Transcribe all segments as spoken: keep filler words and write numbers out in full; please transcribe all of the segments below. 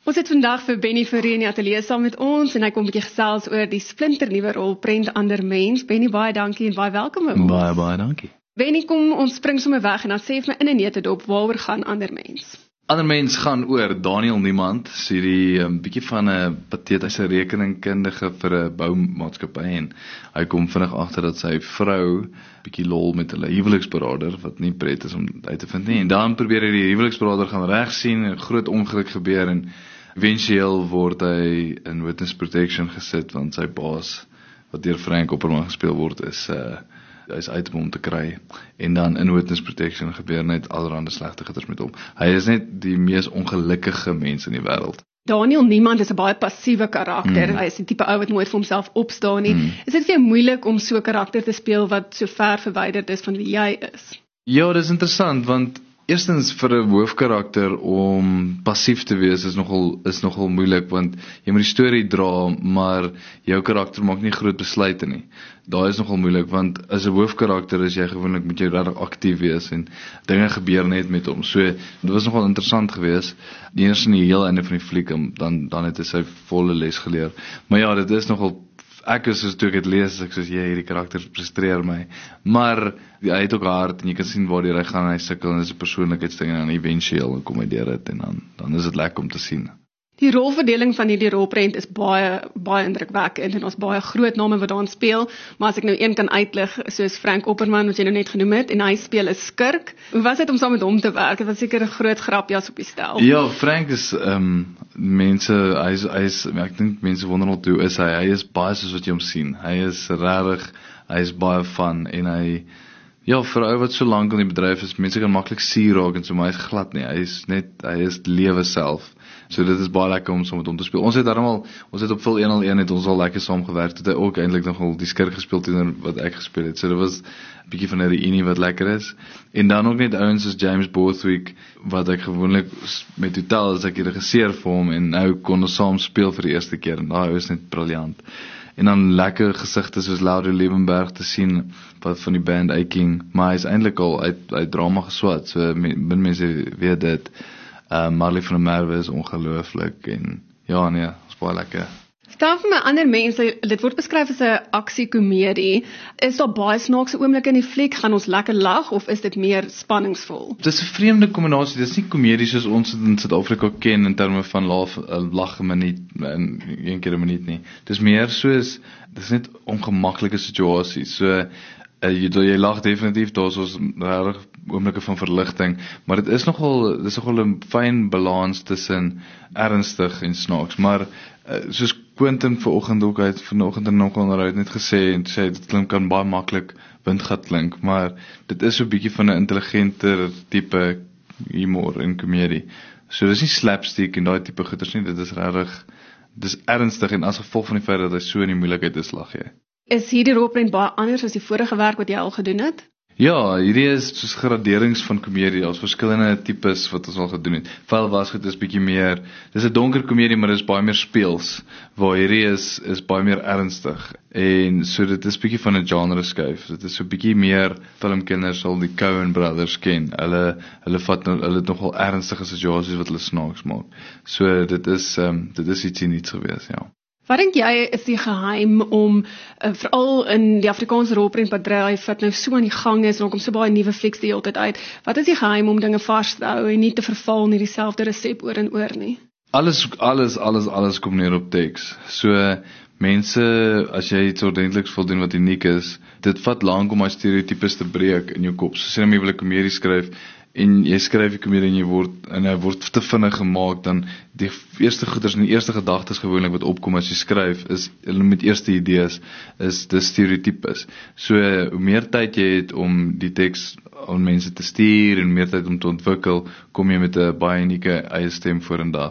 Ons het vandag vir Benny Fourie in die ateljee saam met ons en hy kom 'n bietjie gesels oor die splinternuwe rolprent Ander Mens. Benny, baie dankie en baie welkom by ons. Baie, baie dankie. Benny, kom ons spring sommer weg en dan sê vir my in 'n neutedop, waaroor gaan Ander Mens? Ander Mens gaan oor Daniel Niemand, so die um, bietjie van 'n patetiese rekeningkundige vir 'n boumaatskappy en hy kom vinnig agter dat sy vrou bietjie lol met hulle huweliksberader wat nie pret is om uit te vind nie. En dan probeer hy die huweliksberader gaan regsien, 'n groot ongeluk gebeur en eventueel word hy in witness protection gesit want sy baas wat deur Frank Opperman gespeel word is uh, hy is uit om hom te kry en dan in witness protection gebeur net allerhande slegte goeders met hom. Hy is net die mees ongelukkige mens in die wêreld. Daniel Niemand is 'n baie passiewe karakter. Mm. Hy is die tipe ou wat nooit vir homself opstaan nie. Mm. Is dit vir jou moeilik om so 'n karakter te speel wat so ver verwyderd is van wie jy is? Ja, dit is interessant want eerstens vir 'n hoofkarakter om passief te wees is nogal is nogal moeilik want jy moet die storie dra, maar jou karakter maak nie groot besluite nie. Daai is nogal moeilik want as 'n hoofkarakter is jy gewoonlik moet jy regtig aktief wees en dinge gebeur net met hom. So dit was nogal interessant geweest. Die eerste in die heel einde van die fliek dan dan het hy sy volle les geleer. Maar ja, dit is nogal ek is soos toe ek het lees, ek soos, jy, hierdie karakter frustreer my, maar hy het ook hard, en jy kan sien waar hy gaan, hy sukkel, en dit is 'n persoonlikheidsding, en dan eventueel kom hy deur dit, en dan, dan is dit lekker om te sien. Die rolverdeling van hierdie rolprent is baie, baie indrukwekkend, en ons baie groot name wat daarin speel, maar as ek nou een kan uitlig, soos Frank Opperman, wat jy nou net genoem het, en hy speel 'n skurk, hoe was dit om saam met hom te werk? Het was seker 'n groot grapjas op die stel. Ja, Frank is, um, mense, hy is, hy is, ek dink mense wonder al toe is hy, hy is baie soos wat jy hom sien, hy is rarig, hy is baie fun, en hy, ja, vir 'n ou wat so lank in die bedryf is, mense kan maklik suur raak en so, maar hy is glad nie, hy is net, hy is lewe self. So dit is baie lekker om saam met hom te speel. Ons het daarom ons het op Phil een nul een het ons al lekker saam gewerk. Het hy ook eintlik nogal die skurk gespeel teenoor wat ek gespeel het. So dit was 'n bietjie van 'n reunie wat lekker is. En dan ook net ouens soos James Borthwick wat ek gewoonlik met totaal as ek die regisseur vir hom en nou kon ons saam speel vir die eerste keer en daai is net briljant. En dan lekker gesigte soos Laurie Liebenberg te sien wat van die band Aching, maar hy is eintlik al uit uit drama geswat. So min mense weet dit. Uh, Marley van der Merwe is ongelooflik en ja nee, is baie lekker. Vertel vir my Ander Mense, dit word beskryf as 'n aksiekomedie. Is daar baie snaakse oomblikke in die fliek? Gaan ons lekker lag of is dit meer spanningsvol? Dit is 'n vreemde kombinasie. Dit is nie komedie soos ons dit in Suid-Afrika ken in terme van laaf, lag 'n minuut en een keer 'n minuut nie. Dit is meer soos dit is net ongemaklike situasies. So uh, jy jy lag definitief, daar's ons regtig oomblikke van verligting, maar dit is nogal dis nogal 'n fyn balans tussen ernstig en snaaks, maar uh, soos Quentin vanoggend ook uit vanoggend in nog onderhoud net gesê en sê dit klink kan baie maklik windgat klink, maar dit is so 'n bietjie van 'n intelligenter tipe humor en komedie. So dis nie slapstick en daai tipe goeters nie, dit is regtig dis ernstig en as gevolg van die feit dat hy so in die moeilikheid is, lag jy. Is hierdie rolprent baie anders as die vorige werk wat jy al gedoen het? Ja, hierdie is soos graderings van komedie. Daar's verskillende tipes wat ons al gedoen het. Val was goed is bietjie meer. Dis 'n donker komedie, maar dit is baie meer speels. Waar hierdie is is baie meer ernstig. En so dit is bietjie van 'n genre skuif. Dit is so bietjie meer filmkenners sal die Coen Brothers ken. Hulle hulle vat nou hulle het nogal ernstige situasies wat hulle snaaks maak. So dit is ehm um, dit is ietsie nuuts gewees, ja. Wat dink jy is die geheim om, uh, veral in die Afrikaanse rolprentbedryf wat nou so aan die gang is, en ook om so baie nuwe flieks die hele tyd uit, wat is die geheim om dinge vas te hou en nie te verval in dieselfde resep oor en oor nie? Alles, alles, alles, alles kom neer op teks. So, mense, as jy iets ordentliks wil doen wat uniek is, dit vat lank om my stereotypes te breek in jou kop. So, sê nou jy wil 'n komedie skryf, en jy skryf die komedie en jy word en hy word te vinnig gemaak, dan die eerste goeders en die eerste gedagtes gewoonlik wat opkom as jy skryf is met eerste idees is die stereotypes. So hoe meer tyd jy het om die teks aan mense te stuur en meer tyd om te ontwikkel, kom jy met 'n baie unieke eie stem vorendag.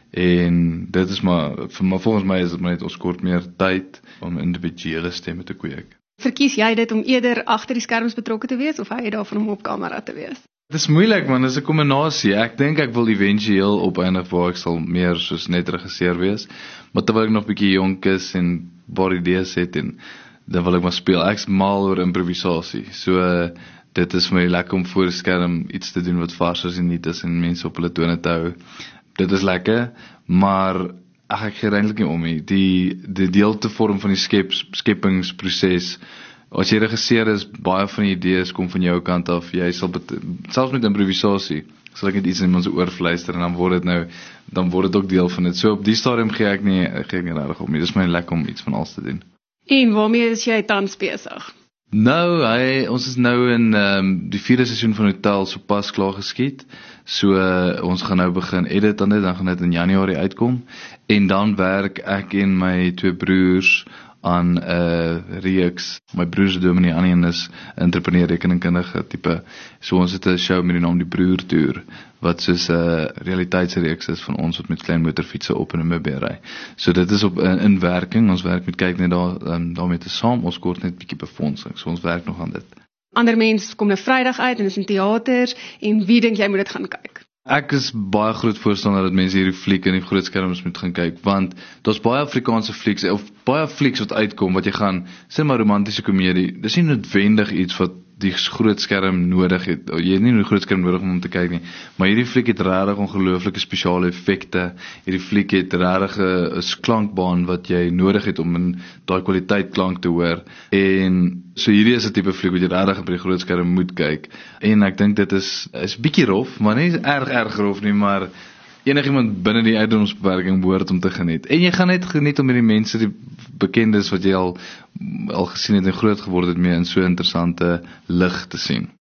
En dit is maar vir my volgens my is dit maar net ons kort meer tyd om individuele stemme te kweek. Verkies jy dit om eerder agter die skerms betrokke te wees of hou jy daarvan om op kamera te wees? Dit is moeilik man, dit is 'n kombinasie. Ek dink ek wil eventueel opeindig waar ek sal meer soos net regisseur wees, maar terwyl ek nog bietjie jonk is en baie idees het en dan wil ek maar speel. Ek's mal oor improvisasie. So uh, dit is vir my lekker om voor die skerm iets te doen wat vars is en nuut is en mense op hulle tone te hou. dit is lekker, maar ag ek gee eintlik nie om nie. Die die deel te vorm van die skep skepingsproses. As jy regisseer is, baie van die idees kom van jou kant af. Jy sal bet, selfs met improvisasie, sal ek net iets in iemand se oor fluister en dan word dit nou dan word dit ook deel van dit. So op die stadium gee ek nie gee ek nie regtig om nie. Dis my lekker om iets van alles te doen. En waarmee is jy tans besig? Nou, hy, ons is nou in um, die vierde seisoen van Hotel so pas klaar geskiet. So uh, ons gaan nou begin edit aan dit, dan gaan dit in Januarie uitkom. En dan werk ek en my twee broers aan 'n uh, reeks. My broer se dominee aan een is entrepreneur rekeningkundige tipe. So ons het 'n show met die naam Die Broertoer wat soos 'n uh, realiteitsreeks is van ons wat met klein motorfietsse op en in Mbea ry. So dit is op in, in werking. Ons werk met kyk net daar um, daarmee te saam. Ons kort net 'n bietjie befondsing. So ons werk nog aan dit. Ander mense kom nou Vrydag uit en is in teaters en wie dink jy moet dit gaan kyk? Ek is baie groot voorstander dat mense hierdie fliek in die groot skerms moet gaan kyk, want daar's baie Afrikaanse flieks of baie flieks wat uitkom wat jy gaan sê maar romantiese komedie. Dis nie noodwendig iets wat die groot skerm nodig het. Jy het nie 'n groot skerm nodig om om te kyk nie, maar hierdie fliek het regtig ongelooflike spesiale effekte. Hierdie fliek het regtig 'n klankbaan wat jy nodig het om in daai kwaliteit klank te hoor. En so hierdie is 'n tipe fliek wat jy regtig op die groot skerm moet kyk. En ek dink dit is is bietjie rof, maar nie erg erg rof nie, maar enigiemand binne die ouderdomsbeperking behoort om te geniet. En jy gaan net geniet om met die mense, die bekendes wat jy al al gesien het en groot geword het mee in so 'n interessante lig te sien.